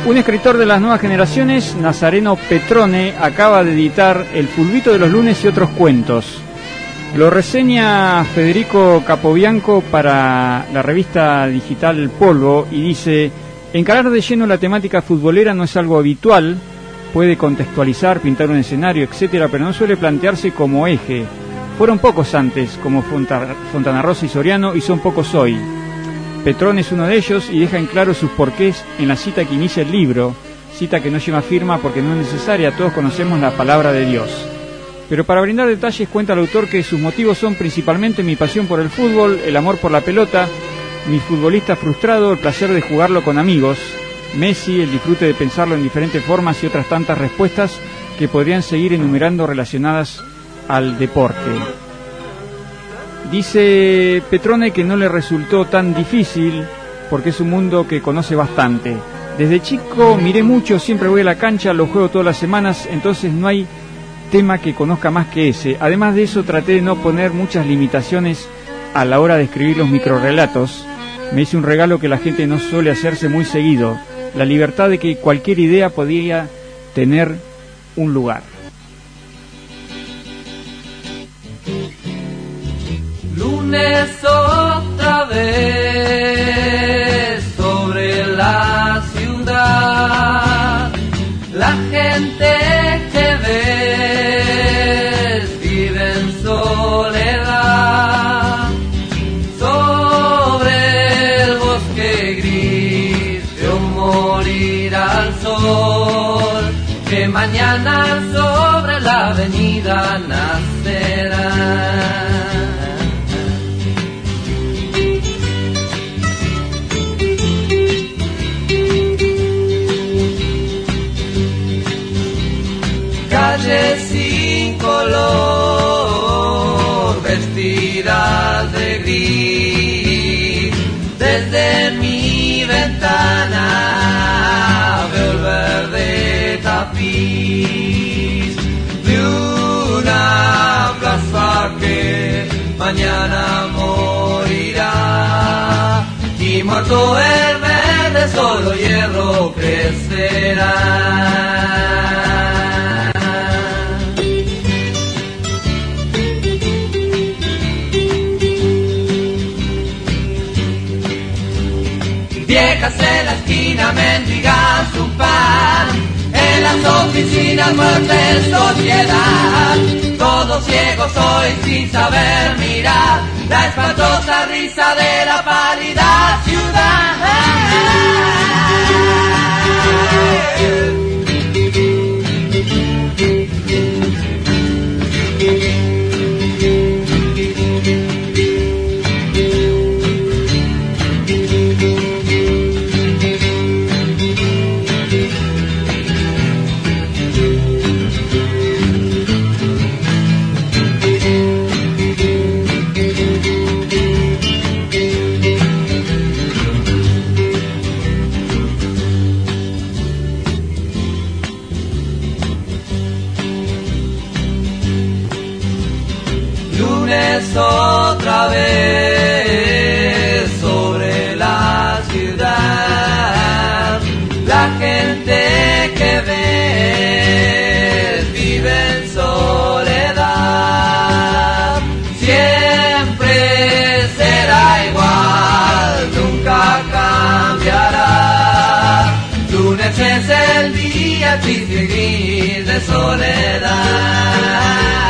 Un escritor de las nuevas generaciones, Nazareno Petrone, acaba de editar El fulbito de los lunes y otros cuentos. Lo reseña Federico Capobianco para la revista digital Polvo y dice: encarar de lleno la temática futbolera no es algo habitual, puede contextualizar, pintar un escenario, etcétera, pero no suele plantearse como eje. Fueron pocos antes, como Fontana Rosa y Soriano, y son pocos hoy. Petrone es uno de ellos y deja en claro sus porqués en la cita que inicia el libro, cita que no lleva firma porque no es necesaria, todos conocemos la palabra de Dios. Pero para brindar detalles cuenta el autor que sus motivos son principalmente mi pasión por el fútbol, el amor por la pelota, mi futbolista frustrado, el placer de jugarlo con amigos, Messi, el disfrute de pensarlo en diferentes formas y otras tantas respuestas que podrían seguir enumerando relacionadas al deporte. Dice Petrone que no le resultó tan difícil porque es un mundo que conoce bastante. Desde chico miré mucho, siempre voy a la cancha, lo juego todas las semanas, entonces no hay tema que conozca más que ese. Además de eso traté de no poner muchas limitaciones a la hora de escribir los microrrelatos. Me hice un regalo que la gente no suele hacerse muy seguido, la libertad de que cualquier idea podía tener un lugar. Lunes otra vez sobre la ciudad, la gente que ves vive en soledad, sobre el bosque gris veo morir al sol, que mañana sobre la avenida nacerá. Calles sin color, vestidas de gris, desde mi ventana veo el verde tapiz de una plaza que mañana morirá, y muerto el verde solo hierro crecerá. Viejas en la esquina mendigan su pan, en las oficinas muerte en sociedad, todos ciegos hoy sin saber mirar la espantosa risa de la pálida ciudad. Otra vez sobre la ciudad, la gente que ves vive en soledad, siempre será igual, nunca cambiará. Lunes es el día triste y gris de soledad.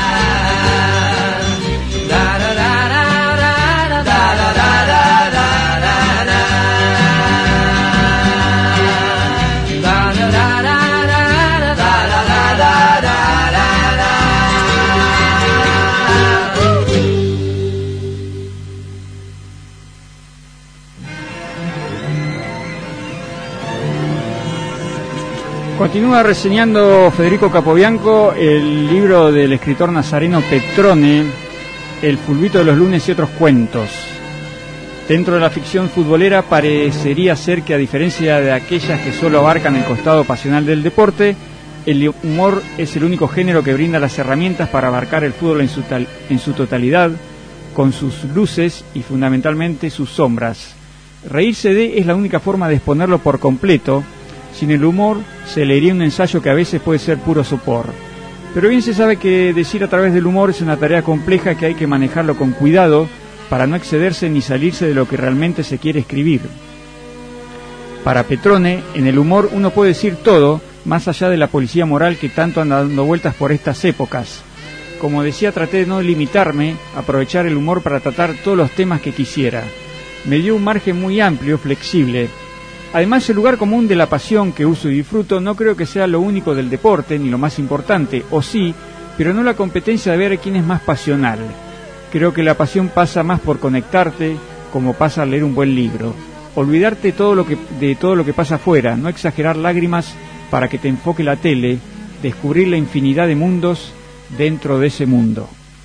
Continúa reseñando Federico Capobianco el libro del escritor Nazareno Petrone, El fulbito de los lunes y otros cuentos. Dentro de la ficción futbolera parecería ser que, a diferencia de aquellas que solo abarcan el costado pasional del deporte, el humor es el único género que brinda las herramientas para abarcar el fútbol en su totalidad, con sus luces y fundamentalmente sus sombras. Reírse de es la única forma de exponerlo por completo, Sin el humor se leería un ensayo que a veces puede ser puro sopor. Pero bien se sabe que decir a través del humor es una tarea compleja que hay que manejarlo con cuidado para no excederse ni salirse de lo que realmente se quiere escribir. Para Petrone, en el humor uno puede decir todo, más allá de la policía moral que tanto anda dando vueltas por estas épocas. Como decía, traté de no limitarme, aprovechar el humor para tratar todos los temas que quisiera. Me dio un margen muy amplio, flexible. Además, el lugar común de la pasión que uso y disfruto no creo que sea lo único del deporte, ni lo más importante, o sí, pero no la competencia de ver quién es más pasional. Creo que la pasión pasa más por conectarte, como pasa al leer un buen libro. Olvidarte de todo lo que pasa afuera, no exagerar lágrimas para que te enfoque la tele, descubrir la infinidad de mundos dentro de ese mundo.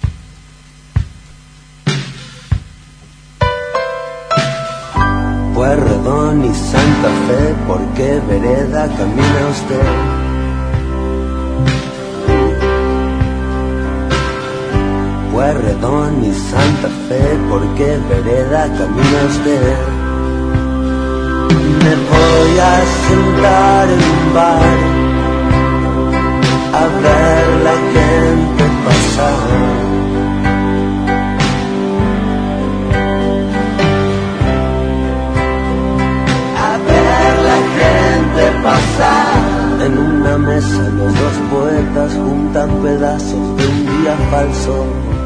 Pueyrredón y Santa Fe, ¿por qué vereda camina usted? Pueyrredón y Santa Fe, ¿por qué vereda camina usted? Me voy a sentar en un bar a ver la gente pasar. En una mesa los dos poetas juntan pedazos de un día falso.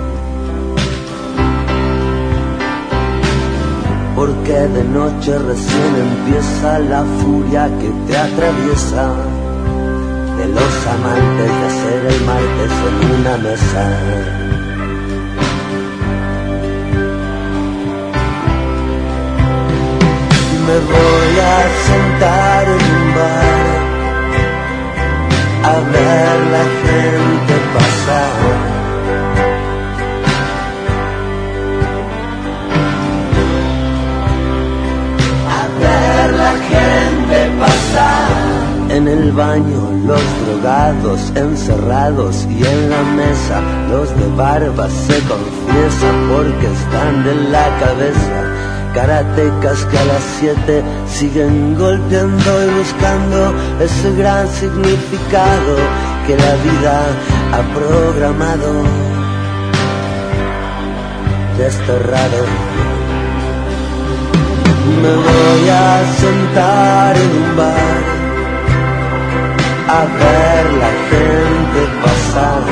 Porque de noche recién empieza la furia que te atraviesa. De los amantes de hacer el martes en una mesa. Me voy a sentar en un bar a ver la gente pasar. A ver la gente pasar. En el baño los drogados encerrados y en la mesa los de barba se confiesan porque están de la cabeza. Karatecas que a las 7 siguen golpeando y buscando ese gran significado que la vida ha programado, desterrado. Me voy a sentar en un bar a ver la gente pasar.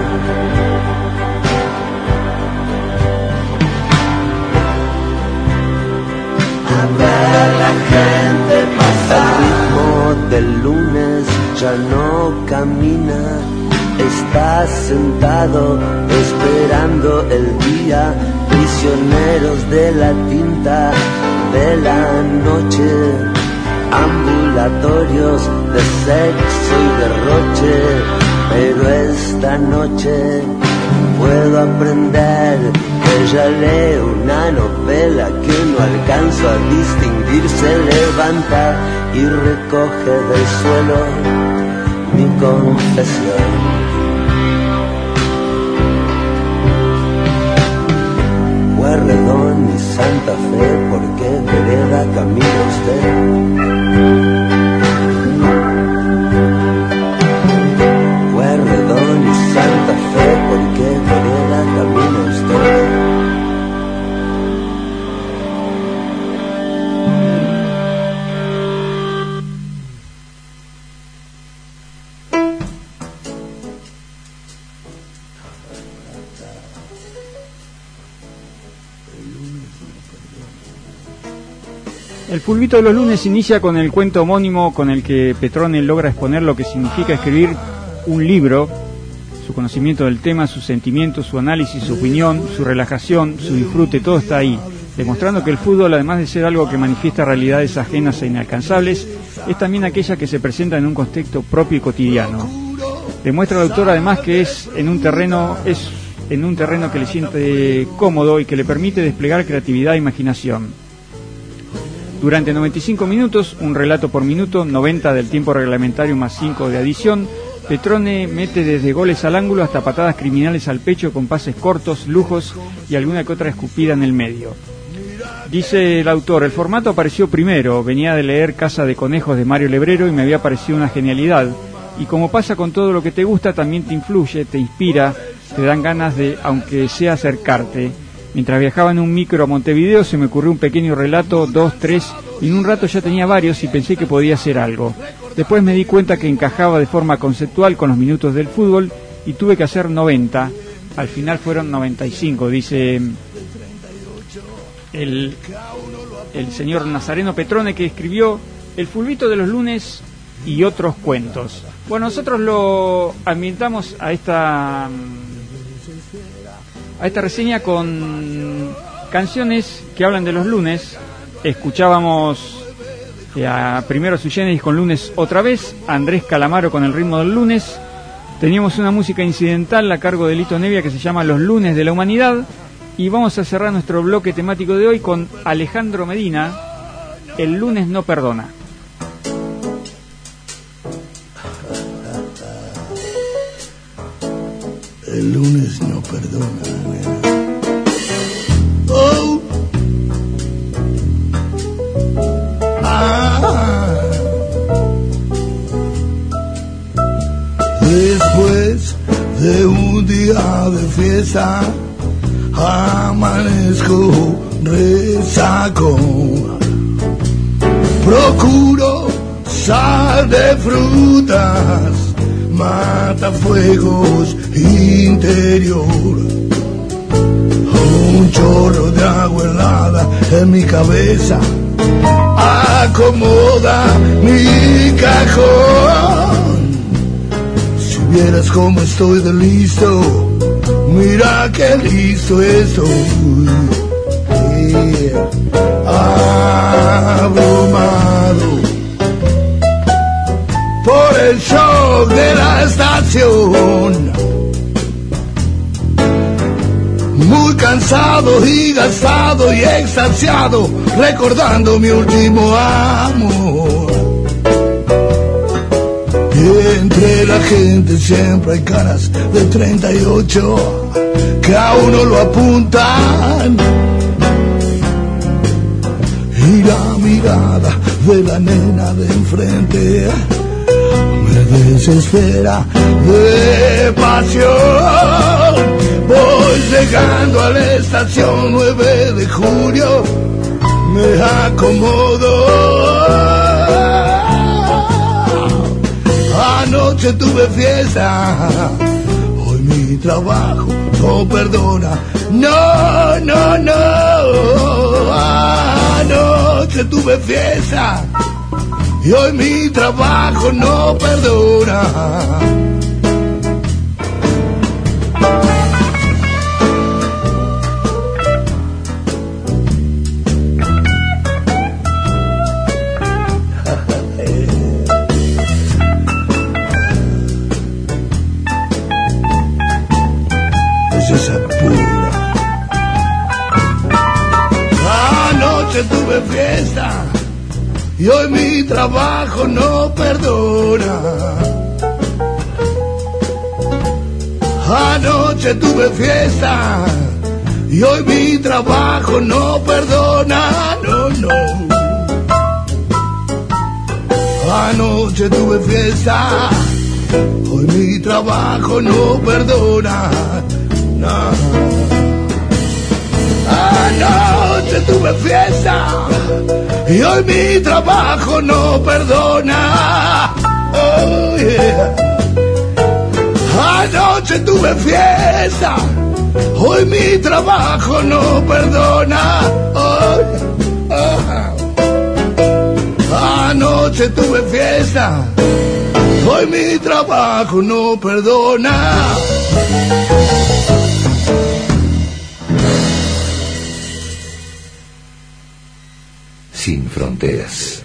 Ver la gente pasar. El ritmo del lunes ya no camina. Está sentado esperando el día. Prisioneros de la tinta de la noche. Ambulatorios de sexo y derroche. Pero esta noche puedo aprender que ya leo una novela que no alcanzo a distinguir. Se levanta y recoge del suelo mi confesión. Pueyrredón y Santa Fe, ¿por qué vereda camina usted? Pueyrredón y Santa Fe, ¿por qué vereda camina usted? El Fulbito de los lunes inicia con el cuento homónimo con el que Petrone logra exponer lo que significa escribir un libro, su conocimiento del tema, sus sentimientos, su análisis, su opinión, su relajación, su disfrute, todo está ahí, demostrando que el fútbol, además de ser algo que manifiesta realidades ajenas e inalcanzables, es también aquella que se presenta en un contexto propio y cotidiano. Demuestra el autor además que es en un terreno que le siente cómodo y que le permite desplegar creatividad e imaginación. Durante 95 minutos, un relato por minuto, 90 del tiempo reglamentario más 5 de adición, Petrone mete desde goles al ángulo hasta patadas criminales al pecho con pases cortos, lujos y alguna que otra escupida en el medio. Dice el autor, el formato apareció primero, venía de leer Casa de Conejos de Mario Lebrero y me había parecido una genialidad. Y como pasa con todo lo que te gusta, también te influye, te inspira, te dan ganas de, aunque sea, acercarte. Mientras viajaba en un micro a Montevideo se me ocurrió un pequeño relato, 2, 3, y en un rato ya tenía varios y pensé que podía hacer algo. Después me di cuenta que encajaba de forma conceptual con los minutos del fútbol y tuve que hacer 90. Al final fueron 95, dice el señor Nazareno Petrone, que escribió El fulbito de los lunes y otros cuentos. Bueno, nosotros lo ambientamos a esta reseña con canciones que hablan de los lunes. Escuchábamos a Primero Sui Generis con Lunes otra vez, a Andrés Calamaro con El ritmo del lunes. Teníamos una música incidental a cargo de Lito Nevia que se llama Los lunes de la humanidad. Y vamos a cerrar nuestro bloque temático de hoy con Alejandro Medina, El lunes no perdona. El lunes no perdona, nena. Oh. Ah. Después de un día de fiesta amanezco resaco. Procuro sal de frutas, matafuegos interior. Un chorro de agua helada en mi cabeza acomoda mi cajón. Si vieras cómo estoy de listo, mira que listo estoy. Yeah. Abrumado por el shock de la estación, muy cansado y gastado y extasiado, recordando mi último amor. Y entre la gente siempre hay caras de 38 que a uno lo apuntan, y la mirada de la nena de enfrente me desespera de pasión. Voy llegando a la estación 9 de julio, me acomodo. Anoche tuve fiesta, hoy mi trabajo no perdona. No, no, no. Anoche tuve fiesta y hoy mi trabajo no perdona. Es esa pura. Anoche tuve fiesta y hoy mi trabajo no perdona. Anoche tuve fiesta y hoy mi trabajo no perdona. No, no. Anoche tuve fiesta, hoy mi trabajo no perdona. No. Anoche tuve fiesta y hoy mi trabajo no perdona. Oh, yeah. Anoche tuve fiesta, hoy mi trabajo no perdona. Oh, yeah. Oh. Anoche tuve fiesta, hoy mi trabajo no perdona. Sin fronteras.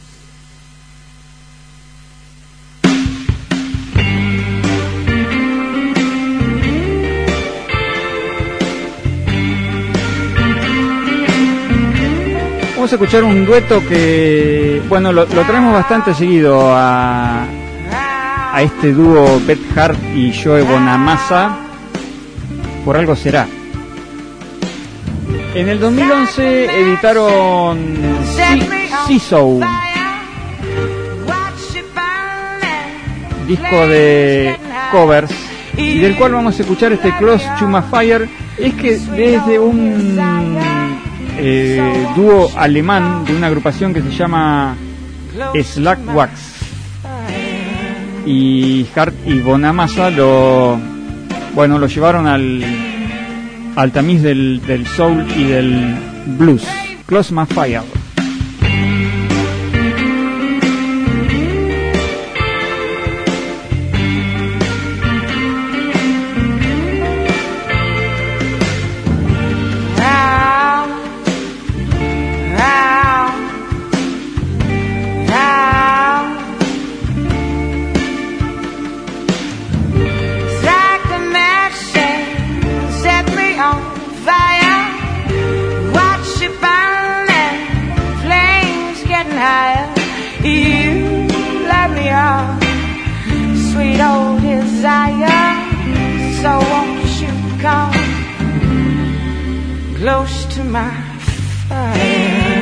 Vamos a escuchar un dueto que, bueno, lo traemos bastante seguido a este dúo Beth Hart y Joe Bonamassa, por algo será. En el 2011 editaron Seesaw, disco de covers, y del cual vamos a escuchar este Close to My Fire. Es que desde un dúo alemán de una agrupación que se llama Slagwax, y Hart y Bonamassa lo llevaron al tamiz del soul y del blues. Close My Fire. Close to my fire.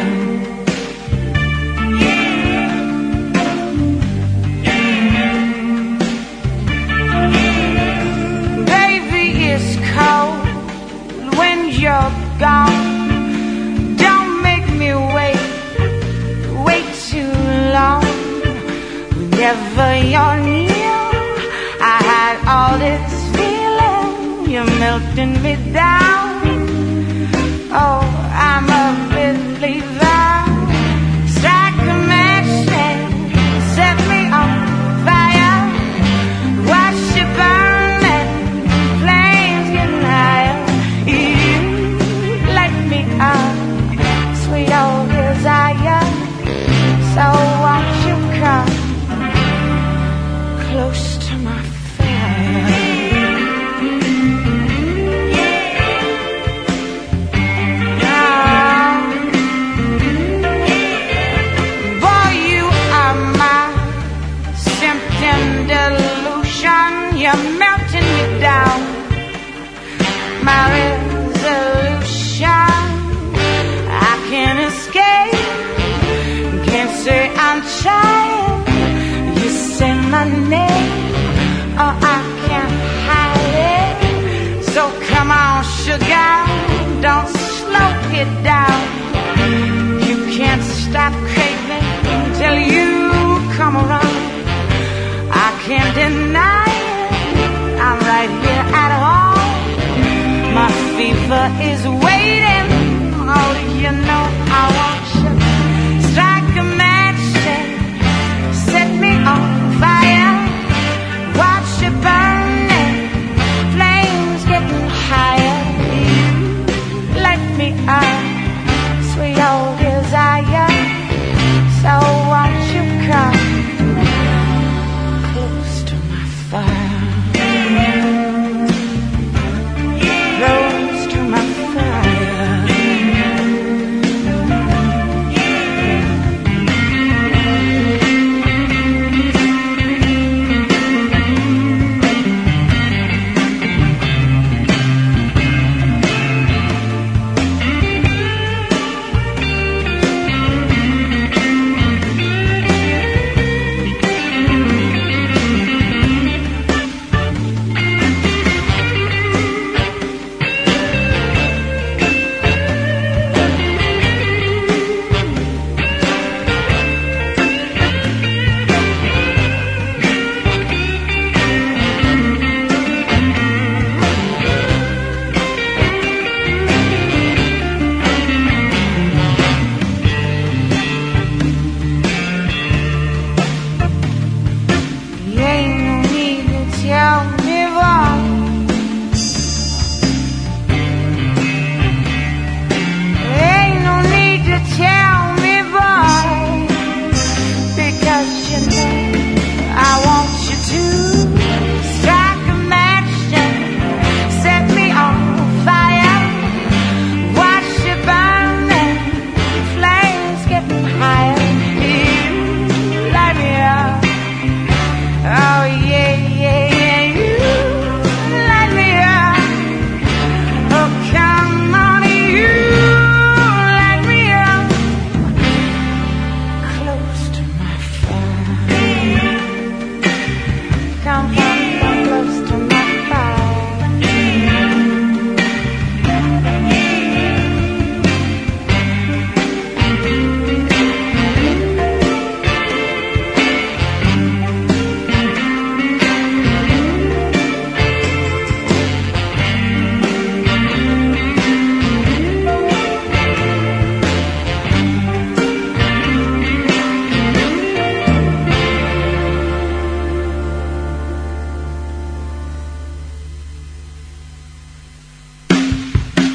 Baby, it's cold when you're gone. Don't make me wait too long. Whenever you're near, I had all this feeling. You're melting me down. Oh, I'm a believer. Strike a match and set me on fire. Watch it burn and flames getting higher. You light me up, sweet old desire. So won't you come close to my fire? You're melting me down. My resolution, I can't escape. Can't say I'm trying. You say my name, oh I can't hide it. So come on, sugar, don't slow it down. You can't stop craving until you come around. I can't deny it. I'm right here at home. My fever is waiting. Oh, you know I want you. Strike a match and set me on fire. Watch it burn and flames getting higher. You light me up, sweet old desire. So won't you come close to my fire? Close to my fire.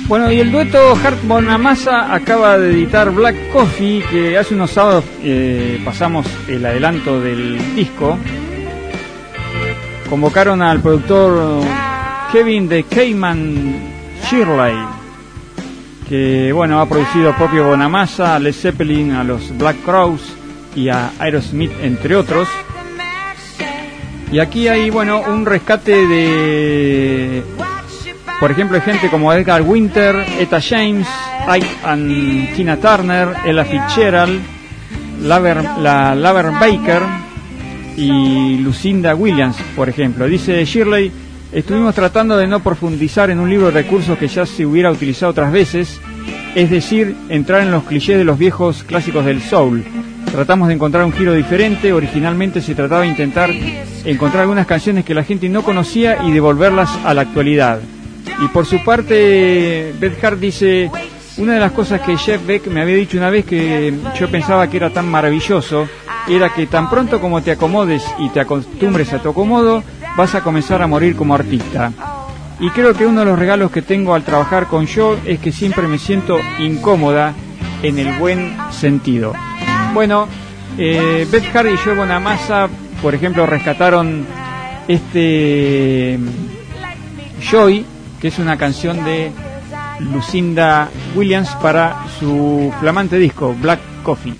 Bueno, y el dueto Hart Bonamassa acaba de editar Black Coffee, que hace unos sábados pasamos el adelanto del disco. Convocaron al productor Kevin de Cayman Shirley, que bueno, ha producido propio Bonamassa, a Led Zeppelin, a los Black Crowes y a Aerosmith, entre otros. Y aquí hay, bueno, un rescate de, por ejemplo, de gente como Edgar Winter, Etta James, Ike and Tina Turner, Ella Fitzgerald, Laver Baker y Lucinda Williams, por ejemplo. Dice Shirley: estuvimos tratando de no profundizar en un libro de recursos que ya se hubiera utilizado otras veces, es decir, entrar en los clichés de los viejos clásicos del soul. Tratamos de encontrar un giro diferente. Originalmente se trataba de intentar encontrar algunas canciones que la gente no conocía y devolverlas a la actualidad. Y por su parte, Beth Hart dice: una de las cosas que Jeff Beck me había dicho una vez, que yo pensaba que era tan maravilloso, era que tan pronto como te acomodes y te acostumbres a tu acomodo, vas a comenzar a morir como artista. Y creo que uno de los regalos que tengo al trabajar con Joe es que siempre me siento incómoda, en el buen sentido. Bueno, Beth Hart y Joe Bonamassa, por ejemplo, rescataron Joy, que es una canción de Lucinda Williams para su flamante disco Black Coffee.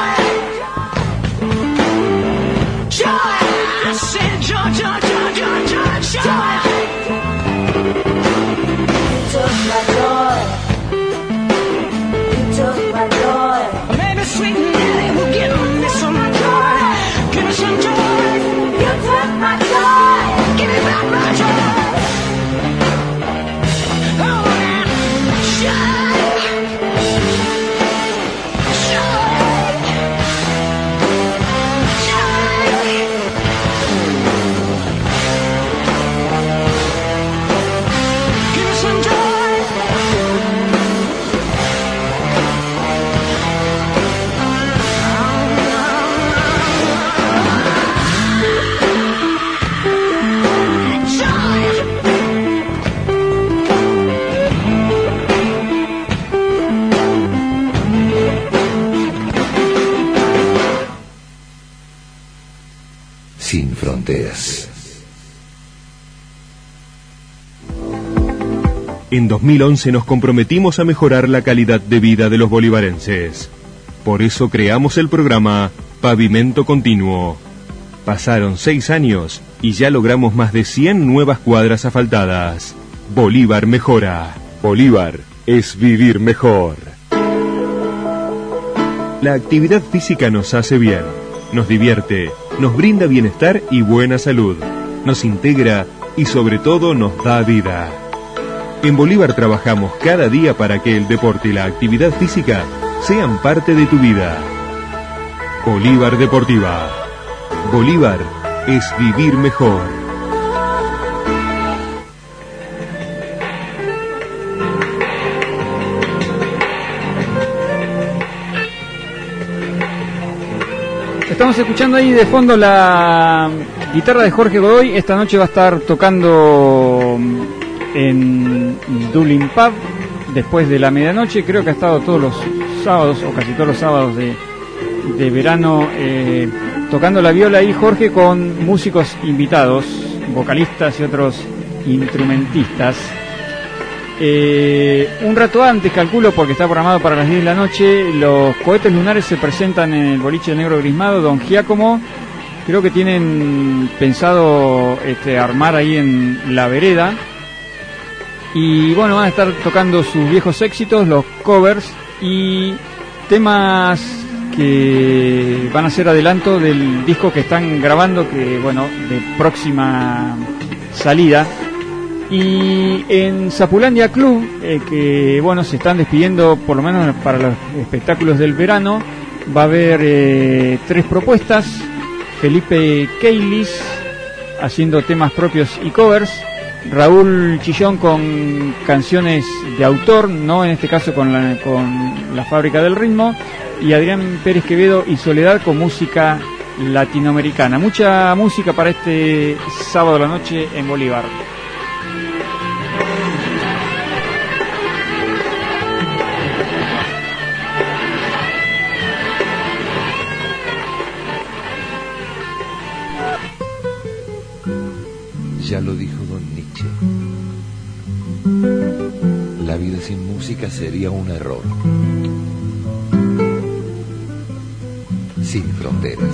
Joy, I said joy, joy, joy, joy, joy. fronteras. En 2011 nos comprometimos a mejorar la calidad de vida de los bolivarenses. Por eso creamos el programa Pavimento Continuo. Pasaron 6 años y ya logramos más de 100 nuevas cuadras asfaltadas. Bolívar mejora. Bolívar es vivir mejor. La actividad física nos hace bien, nos divierte, nos brinda bienestar y buena salud, nos integra y sobre todo nos da vida. En Bolívar trabajamos cada día para que el deporte y la actividad física sean parte de tu vida. Bolívar Deportiva. Bolívar es vivir mejor. Estamos escuchando ahí de fondo la guitarra de Jorge Godoy. Esta noche va a estar tocando en Dublin Pub después de la medianoche. Creo que ha estado todos los sábados o casi todos los sábados de verano tocando la viola ahí Jorge, con músicos invitados, vocalistas y otros instrumentistas. Un rato antes, calculo, porque está programado para las 10 de la noche, los cohetes lunares se presentan en el boliche del Negro Grismado. Don Giacomo, creo que tienen pensado armar ahí en la vereda. Y bueno, van a estar tocando sus viejos éxitos, los covers y temas que van a ser adelanto del disco que están grabando, que bueno, de próxima salida. Y en Zapulandia Club, que bueno, se están despidiendo por lo menos para los espectáculos del verano, va a haber 3 propuestas. Felipe Keilis haciendo temas propios y covers, Raúl Chillón con canciones de autor, no en este caso con la Fábrica del Ritmo, y Adrián Pérez Quevedo y Soledad con música latinoamericana. Mucha música para este sábado de la noche en Bolívar. Ya lo dijo don Nietzsche. La vida sin música sería un error. Sin fronteras.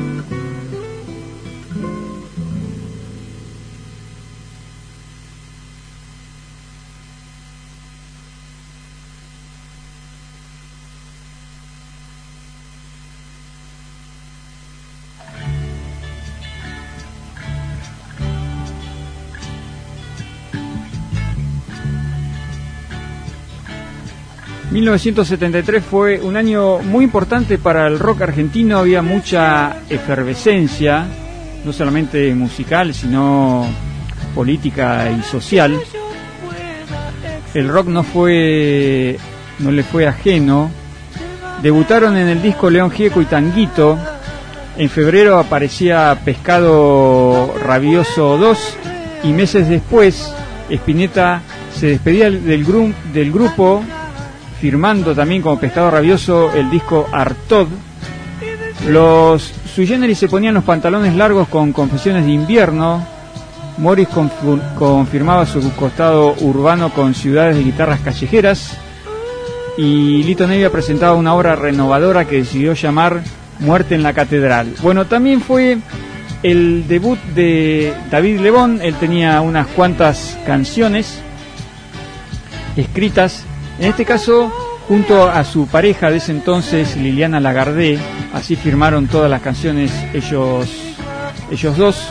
...1973 fue un año muy importante para el rock argentino. Había mucha efervescencia, no solamente musical, sino política y social. El rock no le fue ajeno. Debutaron en el disco León Gieco y Tanguito. En febrero aparecía Pescado Rabioso 2, y meses después Spinetta se despedía del grupo, firmando también como Pescado Rabioso el disco Artod. Los Sui Generis se ponían los pantalones largos con Confesiones de Invierno. Morris confirmaba su costado urbano con Ciudades de Guitarras Callejeras. Y Lito Nevia presentaba una obra renovadora que decidió llamar Muerte en la Catedral. Bueno, también fue el debut de David Lebón. Él tenía unas cuantas canciones escritas, en este caso junto a su pareja de ese entonces, Liliana Lagardé. Así firmaron todas las canciones ellos dos.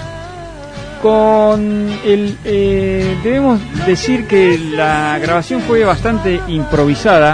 Debemos decir que la grabación fue bastante improvisada,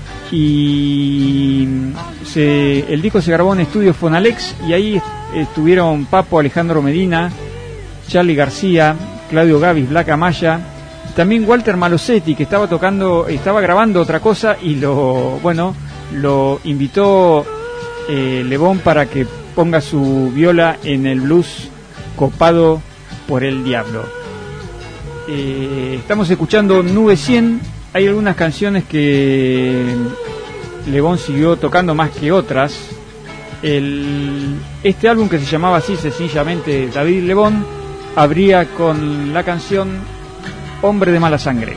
y el disco se grabó en Estudio Fonalex, y ahí estuvieron Papo, Alejandro Medina, Charly García, Claudio Gavis, Black Amaya, también Walter Malosetti, que estaba grabando otra cosa, y lo invitó Lebón para que ponga su viola en el blues Copado por el Diablo. Estamos escuchando Nube 100. Hay algunas canciones que Lebón siguió tocando más que otras. este álbum, que se llamaba así sencillamente David Lebón, abría con la canción Hombre de mala sangre.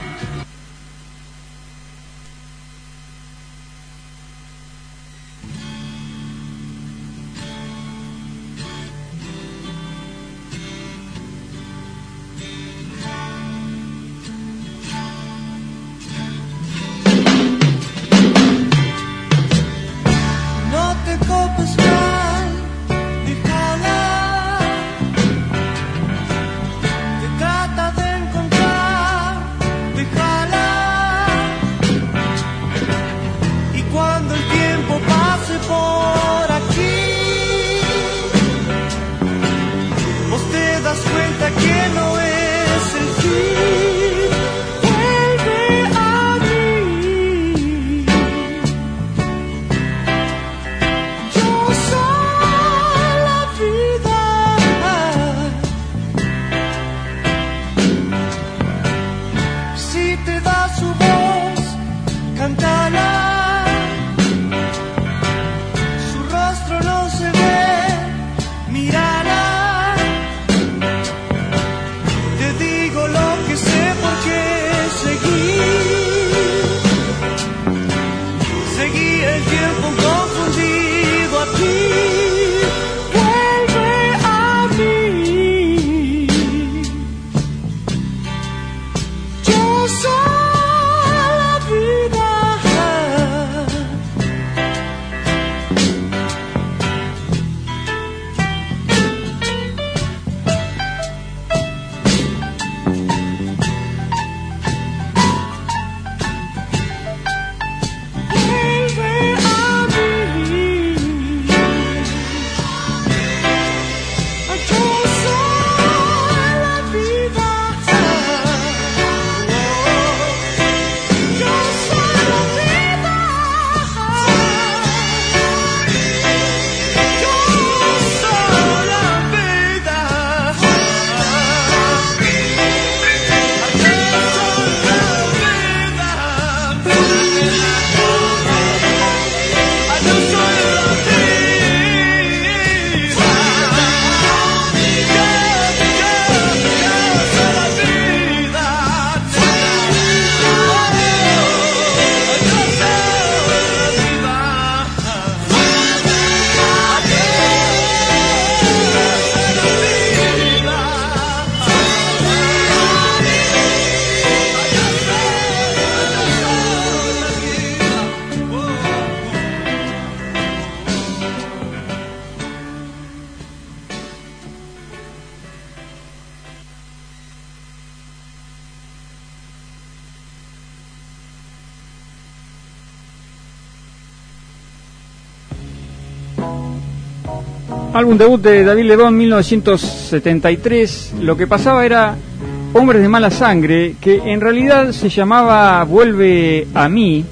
Álbum debut de David Lebón, 1973. Lo que pasaba era Hombres de mala sangre, que en realidad se llamaba Vuelve a mí.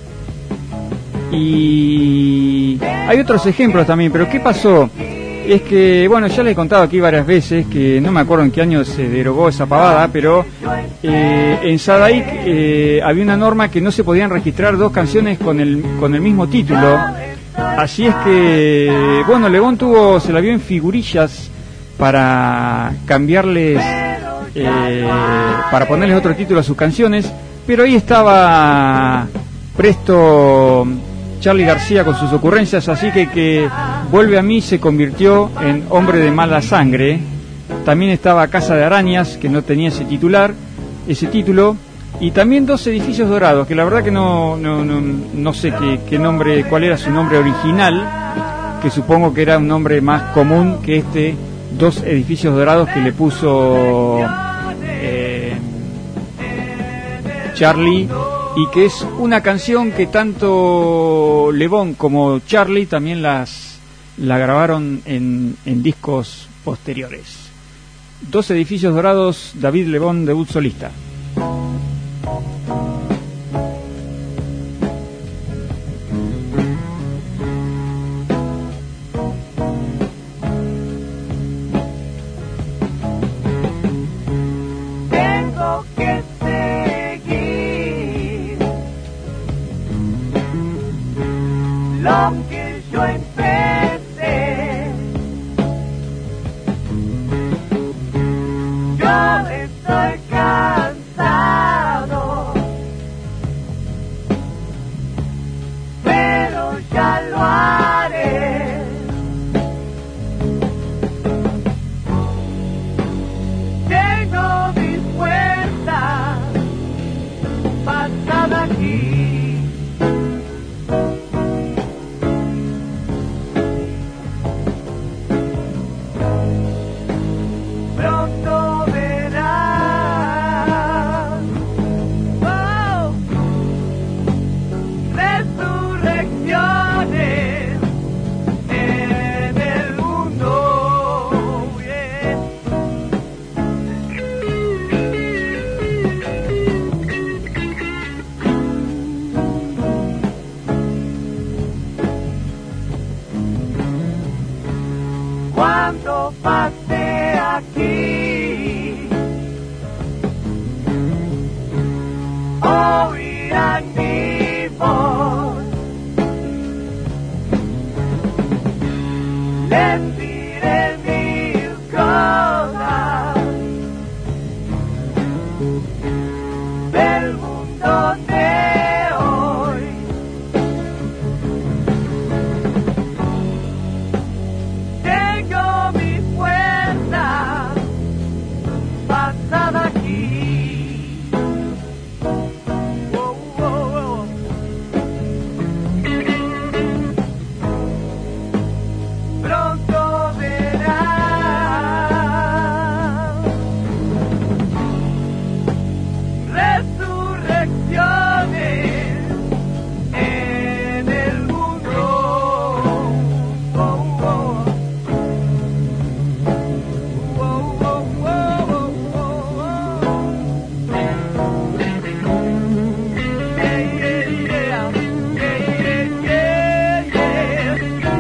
Y hay otros ejemplos también, pero ¿qué pasó? Es que, bueno, ya les he contado aquí varias veces que no me acuerdo en qué año se derogó esa pavada, pero en Sadaic había una norma que no se podían registrar dos canciones con el mismo título. Así es que, bueno, Lebón se la vio en figurillas para cambiarles, para ponerles otro título a sus canciones, pero ahí estaba presto Charly García con sus ocurrencias, así que Vuelve a mí se convirtió en Hombre de mala sangre. También estaba Casa de Arañas, que no tenía ese título, y también Dos edificios dorados, que la verdad que no sé qué nombre, cuál era su nombre original, que supongo que era un nombre más común que este Dos edificios dorados que le puso Charly, y que es una canción que tanto Lebón como Charly también la grabaron en discos posteriores. Dos edificios dorados, David Lebón, debut solista. Tengo que seguir lo que yo empecé. cuando pase aquí. Oirán mi voz, les diré mil cosas del mundo de hoy. Tengo mi fuerza basada aquí. Oh, oh, oh. Pronto verás resurrecciones en el mundo. Oh, oh. Oh, oh, oh, oh, oh, oh. Yeah, yeah, yeah. Yeah, yeah, yeah, yeah.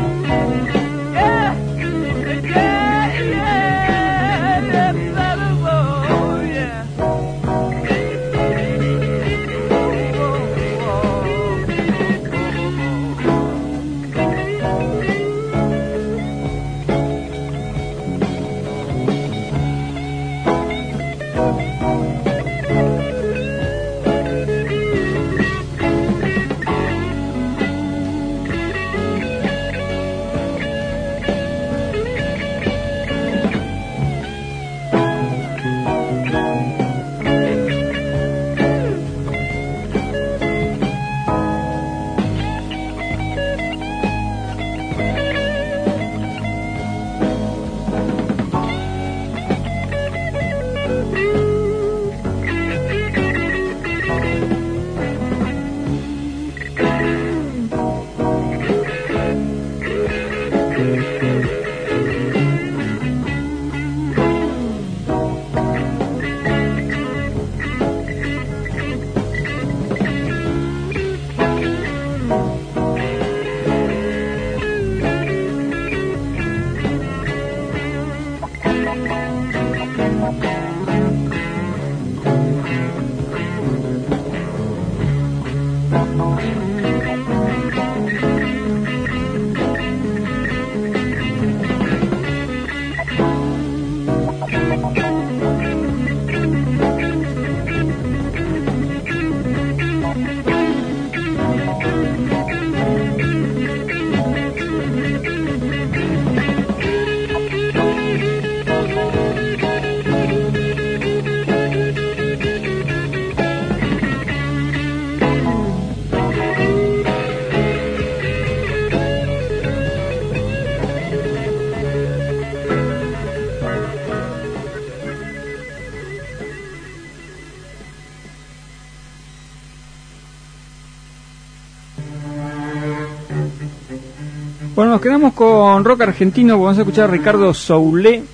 Bueno, nos quedamos con rock argentino. Vamos a escuchar a Ricardo Soule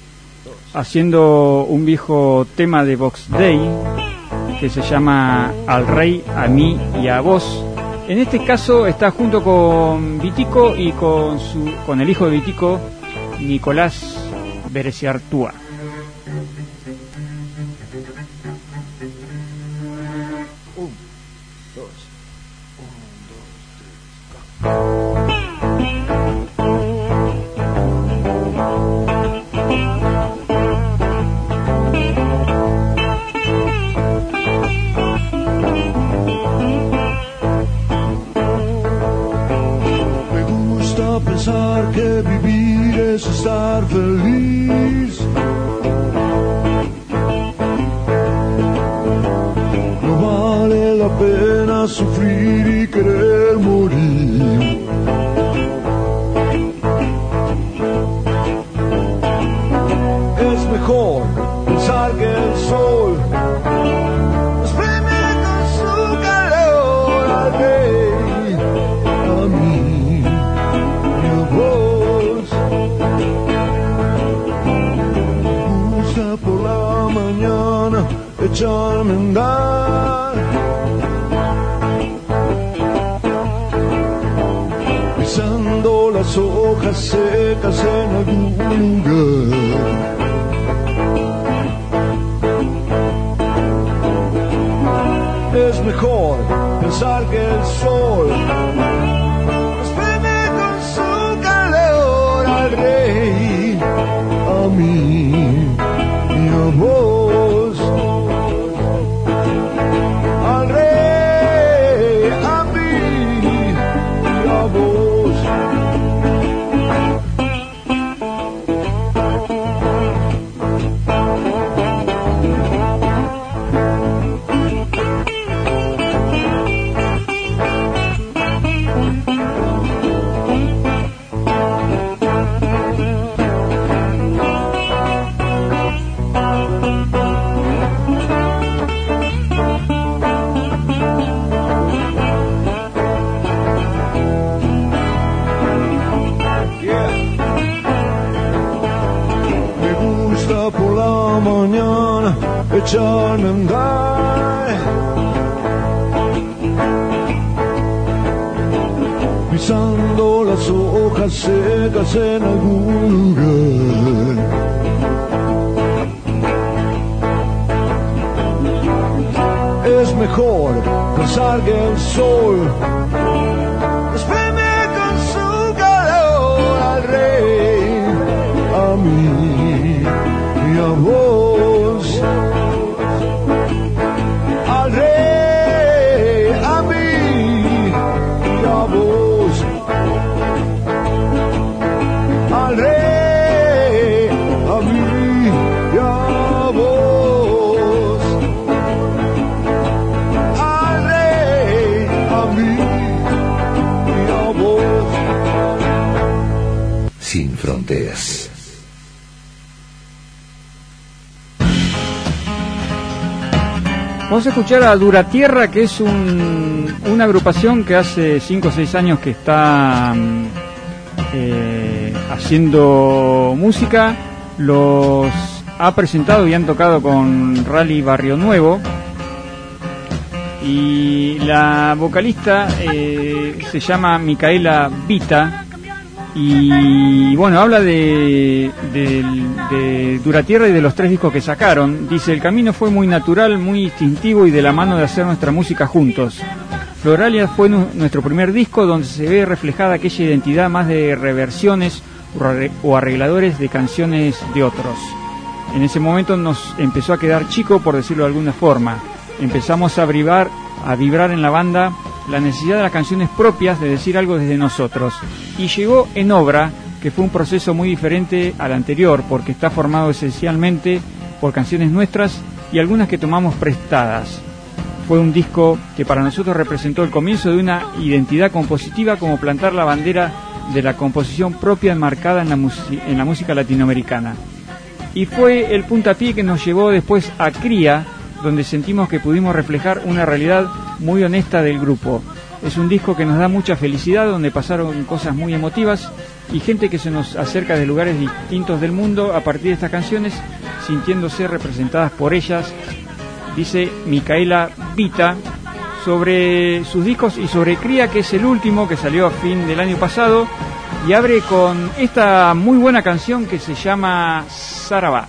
haciendo un viejo tema de Box Day que se llama Al Rey, a mí y a vos. En este caso está junto con Vitico y con el hijo de Vitico, Nicolás Bereciartúa. Pensar que vivir es estar feliz. No vale la pena sufrir y querer morir. Es mejor pensar que el sol nos premia con su calor al rey, a mí. Por la mañana echarme a andar, pisando las hojas secas en algún lugar. Es mejor pensar que el sol nos prende con su calor al rey, a mí y a vos. Al rey, a mí y a vos. Echarme a andar, pisando las hojas secas en algún lugar. Es mejor pensar que el sol nos prende con su calor al rey, a mí y a vos. Al rey, a mí y a vos. Al rey, a mí y a vos. Al rey, a mí y a vos. Sin fronteras. Vamos a escuchar a Duratierra, que es una agrupación que hace 5 o 6 años que está haciendo música. Los ha presentado y han tocado con Rally Barrio Nuevo. Y la vocalista se llama Micaela Vita. Y bueno, habla de Duratierra y de los 3 discos que sacaron. Dice: el camino fue muy natural, muy instintivo y de la mano de hacer nuestra música juntos. Floralia fue nuestro primer disco donde se ve reflejada aquella identidad más de reversiones o arregladores de canciones de otros. En ese momento nos empezó a quedar chico, por decirlo de alguna forma. Empezamos a vibrar en la banda la necesidad de las canciones propias, de decir algo desde nosotros. Y llegó En Obra, que fue un proceso muy diferente al anterior, porque está formado esencialmente por canciones nuestras y algunas que tomamos prestadas. Fue un disco que para nosotros representó el comienzo de una identidad compositiva, como plantar la bandera de la composición propia enmarcada en la música latinoamericana. Y fue el puntapié que nos llevó después a Cría, donde sentimos que pudimos reflejar una realidad muy honesta del grupo. Es un disco que nos da mucha felicidad, donde pasaron cosas muy emotivas y gente que se nos acerca de lugares distintos del mundo a partir de estas canciones, sintiéndose representadas por ellas. Dice Micaela Vita sobre sus discos y sobre Cría, que es el último, que salió a fin del año pasado, y abre con esta muy buena canción que se llama Saravá.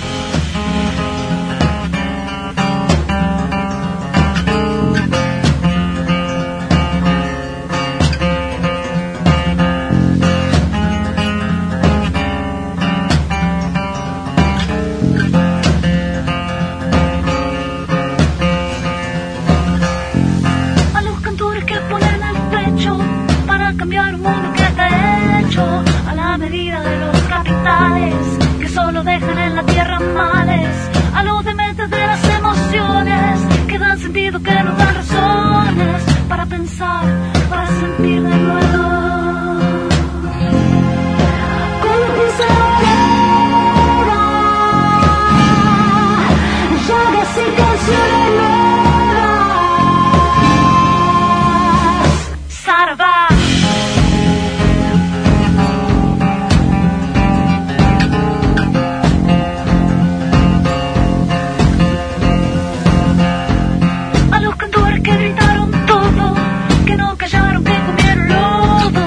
Dejan en la tierra males, a los dementes de las emociones, que dan sentido, que nos dan razones para pensar, para sentir de nuevo. Llagas y canciones nuevas. Saravá. Que gritaron todo, que no callaron, que comieron lodo,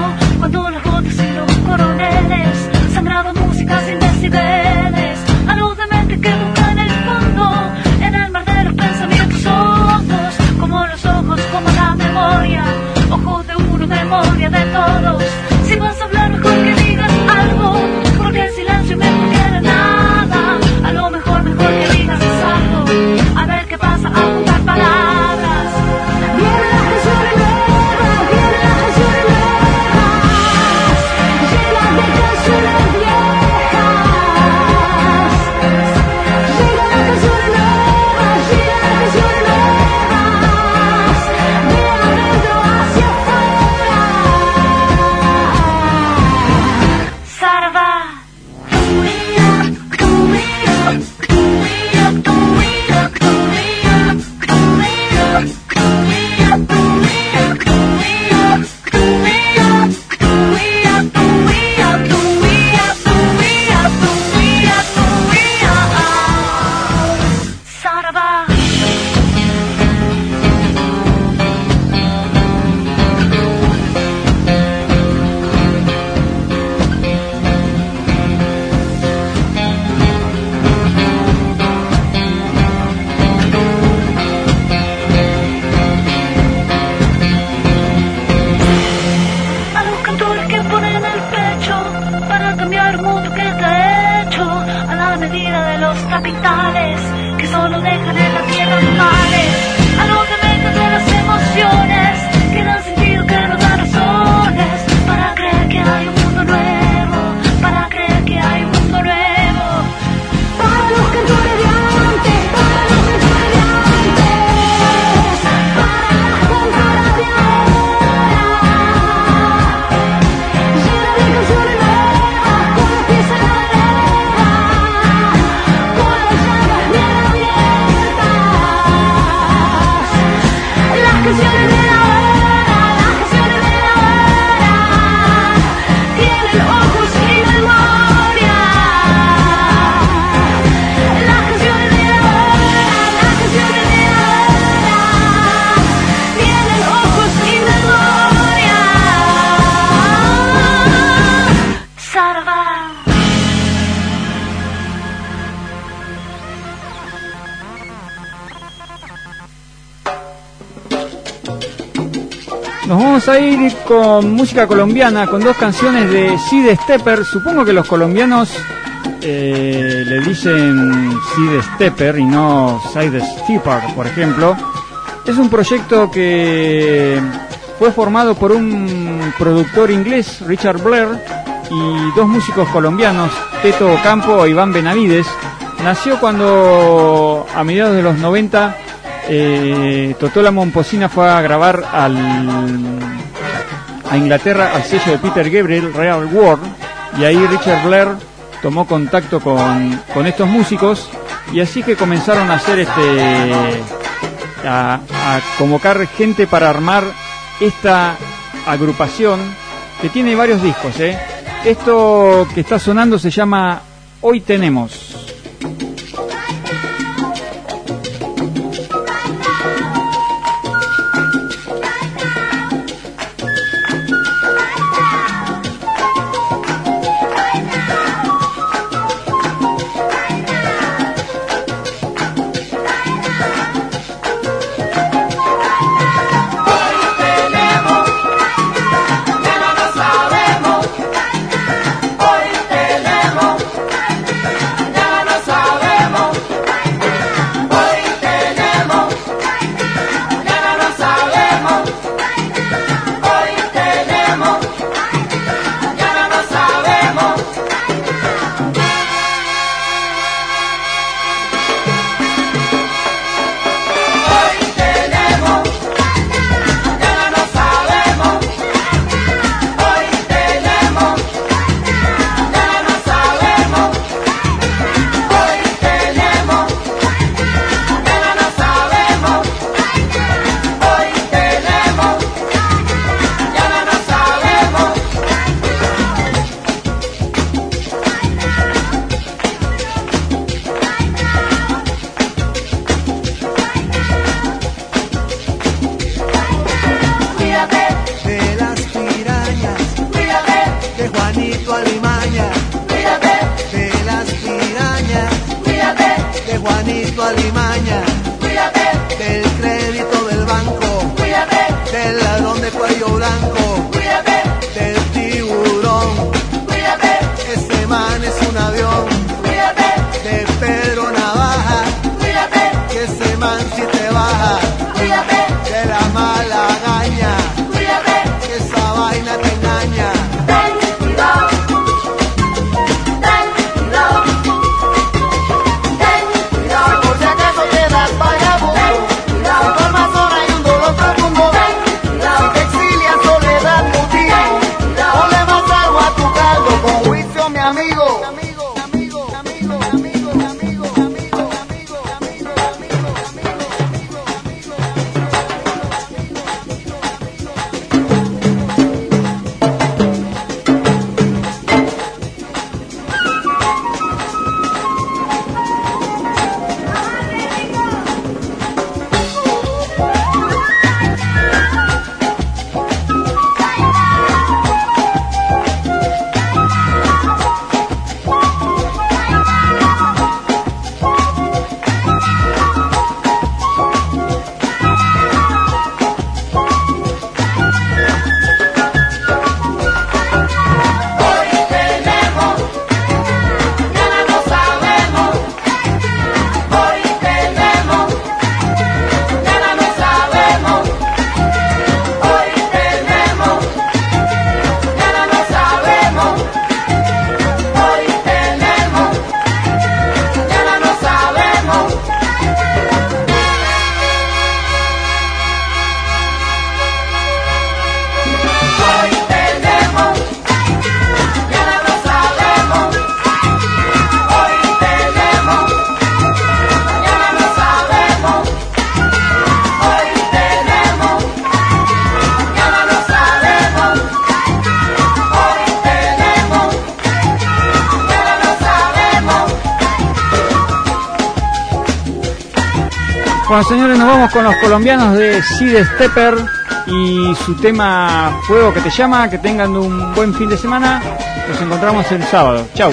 capitales que solo dejan en la tierra males a los dementes de las emociones que dan sentido, que nos dan razones para creer que hay un mundo nuevo, para creer que hay un mundo nuevo. Para los cantores de antes, para los cantores de antes, para las cantoras de ahora, llena de canciones nuevas, con los pies en la arena, con las llagas bien abiertas, las canciones de la hora, las canciones de la hora, tienen ojos y memoria. Las canciones de la hora, las canciones de la hora, tienen ojos y memoria. Sarva. Nos vamos a ir con música colombiana, con dos canciones de Sid Stepper. Supongo que los colombianos le dicen Sid Stepper y no Side Stepper, por ejemplo. Es un proyecto que fue formado por un productor inglés, Richard Blair, y dos músicos colombianos, Teto Ocampo e Iván Benavides. Nació cuando, a mediados de los 90, Totó la Momposina fue a grabar a Inglaterra al sello de Peter Gabriel, Real World, y ahí Richard Blair tomó contacto con estos músicos, y así que comenzaron a hacer a convocar gente para armar esta agrupación que tiene varios discos. Esto que está sonando se llama Hoy Tenemos. Soledad Bueno, señores, nos vamos con los colombianos de Sid Stepper y su tema Fuego que te llama. Que tengan un buen fin de semana. Nos encontramos el sábado. Chau.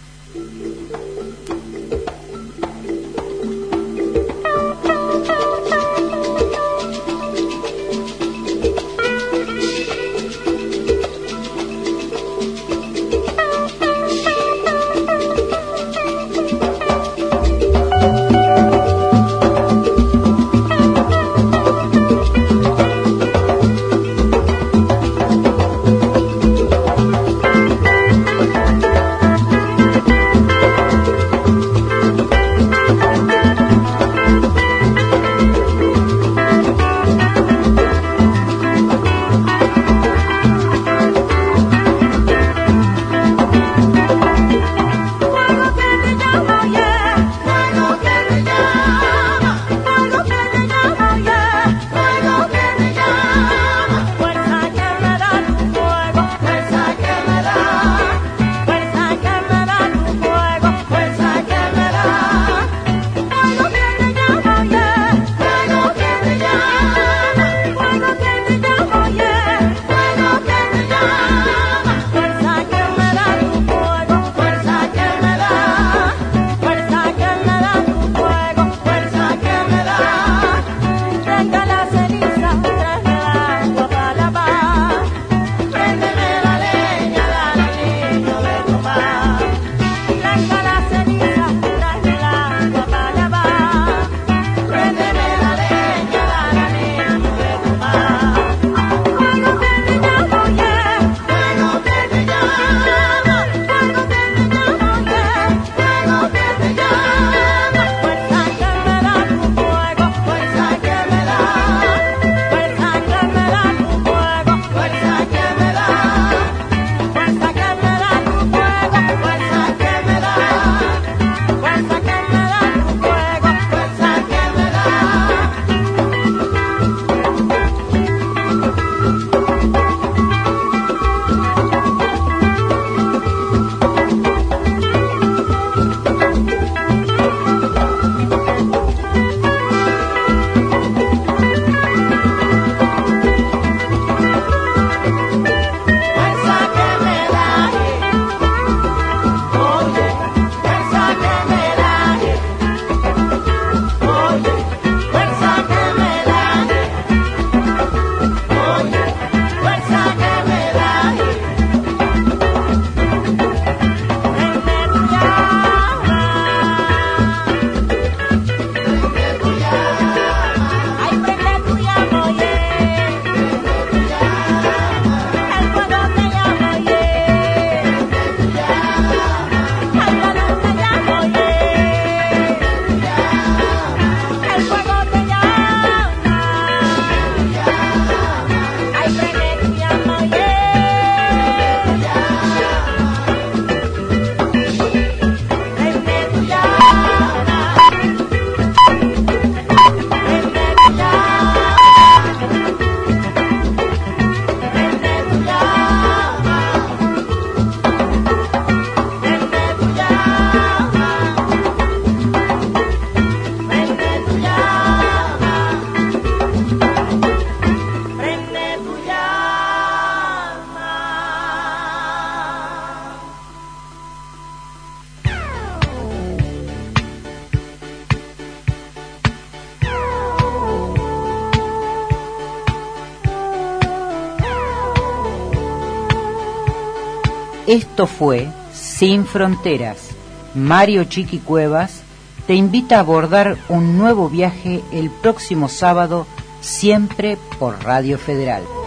Esto fue Sin Fronteras. Mario Chiqui Cuevas te invita a abordar un nuevo viaje el próximo sábado, siempre por Radio Federal.